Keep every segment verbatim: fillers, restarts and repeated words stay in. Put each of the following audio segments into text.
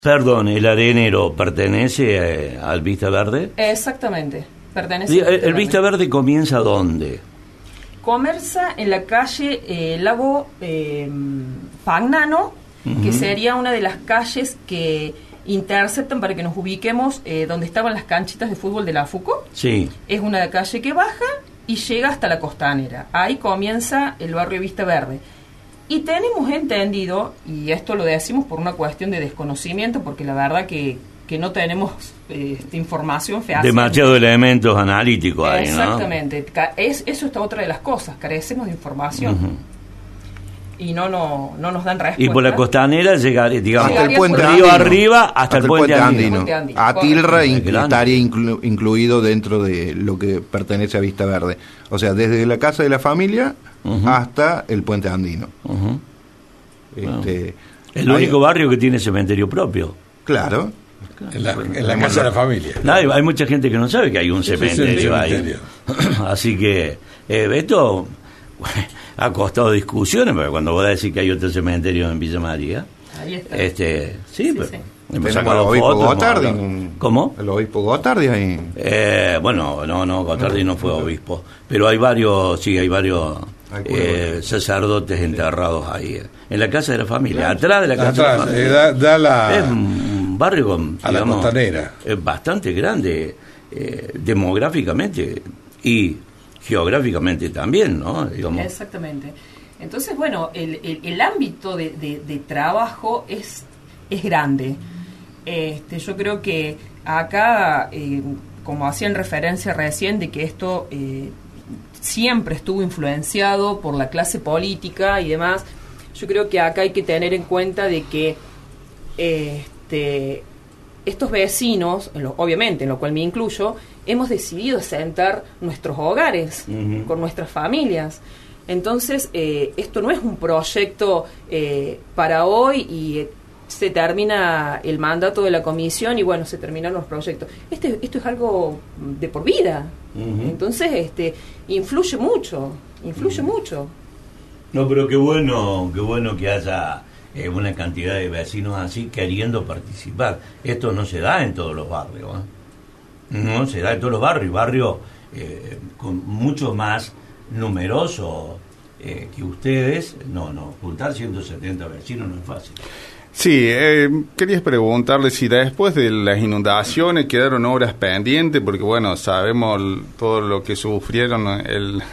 Perdón, ¿el Arenero pertenece eh, al Vista Verde? Exactamente, pertenece Sí, al el, Vista el Vista Verde. Verde comienza ¿dónde? Comienza en la calle eh, Lago eh, Pagnano, uh-huh. que sería una de las calles que interceptan para que nos ubiquemos eh, donde estaban las canchitas de fútbol de la FUCO. Sí. Es una calle que baja y llega hasta la Costanera. Ahí comienza el barrio Vista Verde. Y tenemos entendido, y esto lo decimos por una cuestión de desconocimiento, porque la verdad que, que no tenemos eh, información fehaciente. Demasiados elementos analíticos ahí, ¿no? Exactamente. Es, eso está otra de las cosas, carecemos de información. Uh-huh. Y no, no, no nos dan respuesta. Y por la Costanera llegaría, digamos, hasta el puente río andino, arriba hasta, hasta el puente, puente andino. andino. andino. Atilra inclu- estaría inclu- incluido dentro de lo que pertenece a Vista Verde. O sea, desde la casa de la familia uh-huh. hasta el puente andino. Uh-huh. Este, el hay, único barrio que tiene cementerio propio. Claro. En la, en la casa de la familia. No, hay, hay mucha gente que no sabe que hay un sí, cementerio, sí, sí, cementerio ahí. Así que eh, esto ha costado discusiones, porque cuando vos decís que hay otro cementerio en Villa María, ahí está. Este, sí, sí, pero sí. Tenemos al obispo Gotardi. ¿Cómo? El obispo Gotardi ahí. Eh, bueno, no, no, Gotardi no, no fue obispo, pero hay varios, sí, hay varios eh, sacerdotes enterrados ahí, en la casa de la familia, claro. Atrás de la casa Atrás, de la familia. Eh, da, da la, es un barrio con, a digamos, la Costanera. Es bastante grande, eh, demográficamente y geográficamente también, ¿no? Digamos. Exactamente. Entonces, bueno, el, el, el ámbito de, de, de trabajo es, es grande. Este, yo creo que acá, eh, como hacían referencia recién, de que esto eh, siempre estuvo influenciado por la clase política y demás, yo creo que acá hay que tener en cuenta de que este, estos vecinos, en lo, obviamente, en lo cual me incluyo, hemos decidido asentar nuestros hogares uh-huh. con nuestras familias. Entonces, eh, esto no es un proyecto eh, para hoy y eh, se termina el mandato de la comisión y bueno, se terminan los proyectos. Este, esto es algo de por vida. Uh-huh. Entonces, este, influye mucho, influye uh-huh. mucho. No, pero qué bueno, qué bueno que haya eh, una cantidad de vecinos así queriendo participar. Esto no se da en todos los barrios, ¿eh? No se da en todos los barrios, barrios eh, con mucho más numerosos eh, que ustedes. No, no, juntar ciento setenta vecinos no es fácil. Sí, eh, quería preguntarle si después de las inundaciones quedaron obras pendientes, porque bueno, sabemos todo lo que sufrieron el,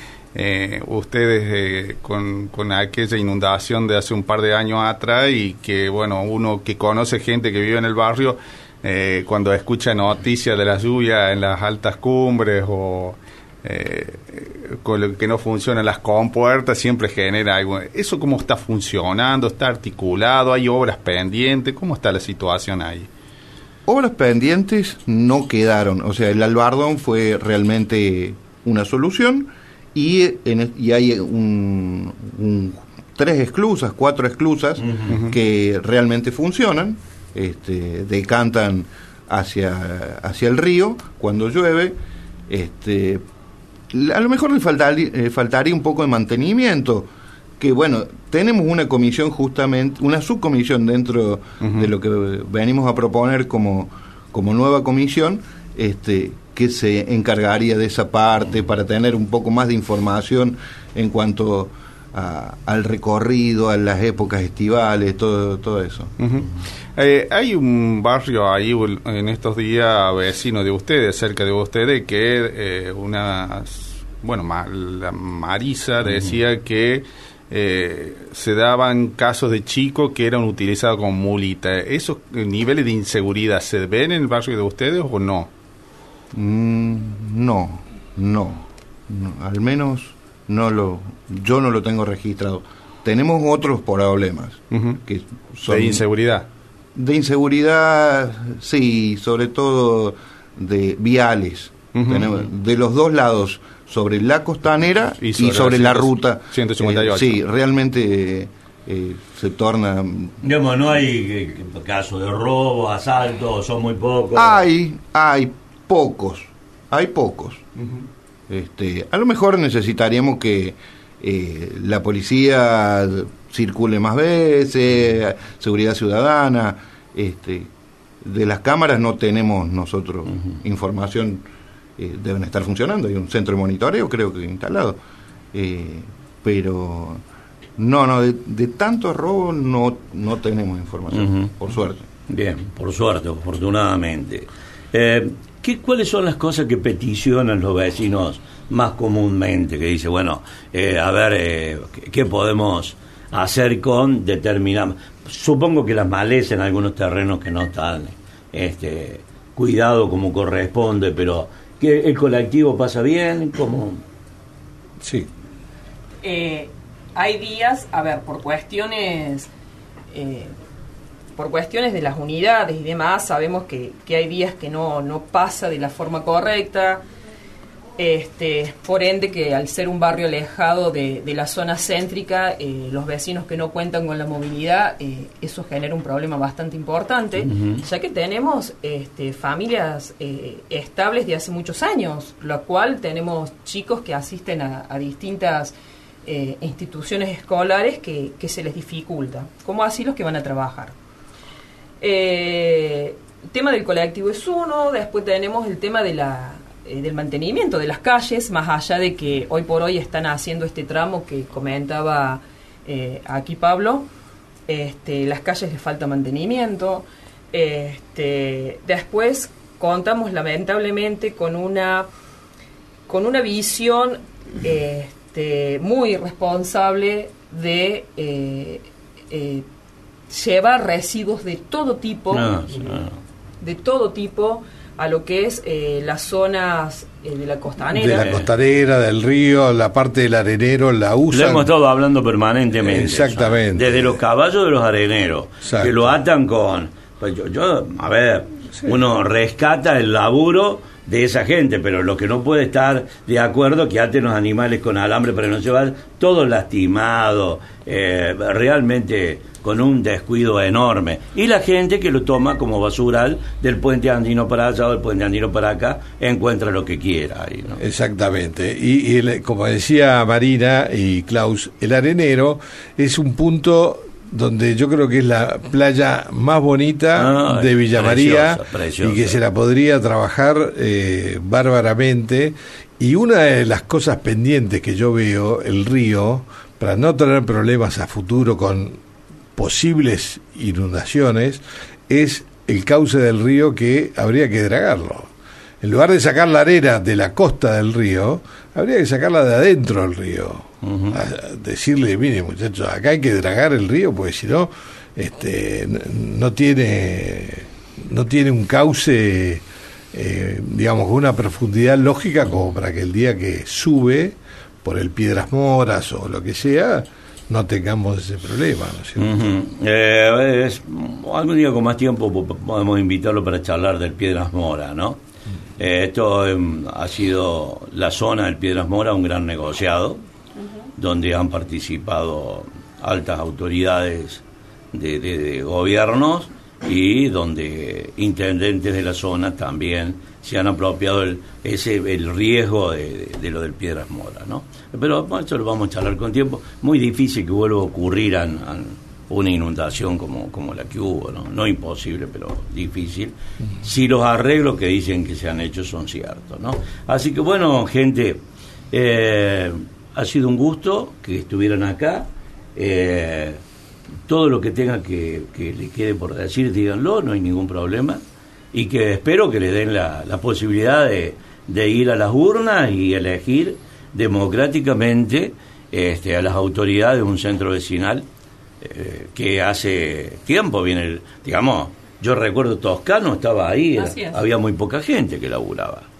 eh, ustedes eh, con, con aquella inundación de hace un par de años atrás y que bueno, uno que conoce gente que vive en el barrio, eh, cuando escucha noticias de la lluvia en las altas cumbres o Eh, con lo que no funcionan las compuertas, siempre genera algo. ¿Eso cómo está funcionando? ¿Está articulado? ¿Hay obras pendientes? ¿Cómo está la situación ahí? Obras pendientes no quedaron, o sea, el Albardón fue realmente una solución y, en, y hay un, un, tres esclusas, cuatro esclusas uh-huh. que realmente funcionan, este, decantan hacia, hacia el río cuando llueve. Este, a lo mejor le faltaría, eh, faltaría un poco de mantenimiento, que bueno, tenemos una comisión justamente, una subcomisión dentro uh-huh. de lo que venimos a proponer como, como nueva comisión, este, que se encargaría de esa parte para tener un poco más de información en cuanto a, al recorrido, a las épocas estivales, todo, todo eso. Uh-huh. Eh, hay un barrio ahí en estos días vecino de ustedes, cerca de ustedes, que eh, una, bueno, ma, la Marisa decía uh-huh. que eh, se daban casos de chicos que eran utilizados como mulita. ¿Esos niveles de inseguridad se ven en el barrio de ustedes o no? Mm, no, no, no, al menos no lo, yo no lo tengo registrado. Tenemos otros problemas uh-huh. que son de inseguridad. De inseguridad, sí, sobre todo de viales. Uh-huh. Tenemos, de los dos lados, sobre la Costanera y sobre, y sobre la, la ruta. ciento cincuenta y ocho. Eh, sí, realmente eh, se torna... Digamos, no hay eh, casos de robo, asaltos, son muy pocos. Hay, hay pocos, hay pocos. Uh-huh. Este, a lo mejor necesitaríamos que eh, la policía circule más veces, seguridad ciudadana, Este, de las cámaras no tenemos nosotros uh-huh. información, eh, deben estar funcionando, hay un centro de monitoreo creo que instalado, eh, pero no, no, de, de tantos robos no, no tenemos información, uh-huh. por suerte. Bien, por suerte, afortunadamente. Eh, ¿qué, ¿Cuáles son las cosas que peticionan los vecinos más comúnmente? Que dice, bueno, eh, a ver, eh, ¿qué, ¿qué podemos hacer con determinadas? Supongo que las malezas en algunos terrenos que no están este, cuidado como corresponde, pero ¿que el colectivo pasa bien? ¿Cómo? Sí. Eh, hay días, a ver, por cuestiones... Eh, por cuestiones de las unidades y demás, sabemos que, que hay días que no, no pasa de la forma correcta, este, por ende que al ser un barrio alejado de, de la zona céntrica, eh, los vecinos que no cuentan con la movilidad, eh, eso genera un problema bastante importante, uh-huh. ya que tenemos este, familias eh, estables de hace muchos años, lo cual tenemos chicos que asisten a, a distintas eh, instituciones escolares que, que se les dificulta, como así los que van a trabajar. Eh, el tema del colectivo es uno, después tenemos el tema de la, eh, del mantenimiento de las calles, más allá de que hoy por hoy están haciendo este tramo que comentaba eh, aquí Pablo, este, las calles les falta mantenimiento, este, después contamos lamentablemente con una, con una visión este, muy irresponsable de... Eh, eh, llevar residuos de todo tipo, no, no. de todo tipo a lo que es eh, las zonas eh, de la costanera. De la costanera, del río, la parte del arenero, la usan. Lo hemos estado hablando permanentemente. Exactamente. Desde los caballos de los areneros, exacto. que lo atan con... Pues yo, yo, a ver, sí. uno rescata el laburo de esa gente, pero lo que no puede estar de acuerdo que aten los animales con alambre para no llevar todos lastimados, eh, realmente con un descuido enorme, y la gente que lo toma como basural del puente andino para allá o del puente andino para acá, encuentra lo que quiera ahí, ¿no? Exactamente, y, y el, como decía Marina y Klaus, el arenero es un punto donde yo creo que es la playa más bonita ah, de Villa María, preciosa, preciosa. Y que se la podría trabajar eh, bárbaramente. Y una de las cosas pendientes que yo veo, el río, para no tener problemas a futuro con posibles inundaciones, es el cauce del río, que habría que dragarlo. En lugar de sacar la arena de la costa del río, habría que sacarla de adentro del río. Uh-huh. A decirle, mire muchachos, acá hay que dragar el río, porque si no, este, no tiene, no tiene un cauce, eh, digamos, con una profundidad lógica como para que el día que sube por el Piedras Moras o lo que sea, no tengamos ese problema, ¿no es cierto? Uh-huh. eh, es, algún día con más tiempo podemos invitarlo para charlar del Piedras Moras, ¿no? Eh, esto eh, ha sido la zona del Piedras Moras, un gran negociado, uh-huh. donde han participado altas autoridades de, de, de gobiernos y donde intendentes de la zona también se han apropiado el, ese, el riesgo de, de, de lo del Piedras Moras, ¿no? Pero bueno, eso lo vamos a charlar con tiempo. Muy difícil que vuelva a ocurrir a, a una inundación como, como la que hubo, ¿no? No imposible, pero difícil, si los arreglos que dicen que se han hecho son ciertos, ¿no? Así que bueno, gente, eh, ha sido un gusto que estuvieran acá. Eh, todo lo que tenga que, que le quede por decir, díganlo, no hay ningún problema, y que espero que le den la, la posibilidad de, de ir a las urnas y elegir democráticamente este, a las autoridades de un centro vecinal eh, que hace tiempo viene, el, digamos, yo recuerdo Toscano estaba ahí, era, había muy poca gente que laburaba.